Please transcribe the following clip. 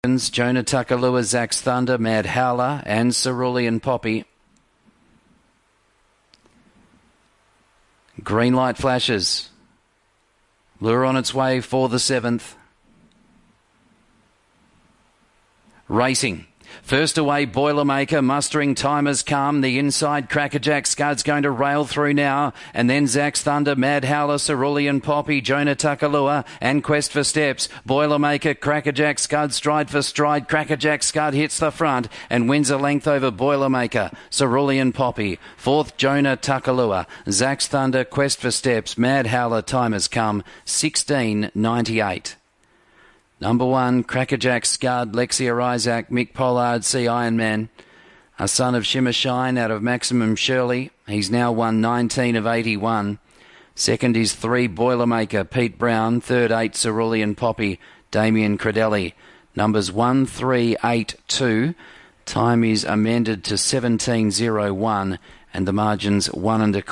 Jonah Tuckalua, Zach's Thunder, Mad Howler and Cerulean Poppy. Green light flashes. Lure on its way for the 7th. Racing. First away, Boilermaker, mustering time has come. The inside, Crackerjack Scud's going to rail through now. And then Zach's Thunder, Mad Howler, Cerulean Poppy, Jonah Tuckalua, and Quest for Steps. Boilermaker, Crackerjack Scud, stride for stride. Crackerjack Scud hits the front and wins a length over Boilermaker, Cerulean Poppy. 4th, Jonah Tuckalua, Zach's Thunder, Quest for Steps, Mad Howler, time has come. 16.98. Number 1, Crackerjack Scud, Lexia Isaac, Mick Pollard, Sea Ironman. A son of Shimmer Shine out of Maximum Shirley. He's now won 19 of 81. Second is 3, Boilermaker, Pete Brown. Third, 8, Cerulean Poppy, Damien Credelli. Numbers 1, 3, 8, 2. Time is amended to 17.01 and the margin's 1 1/4.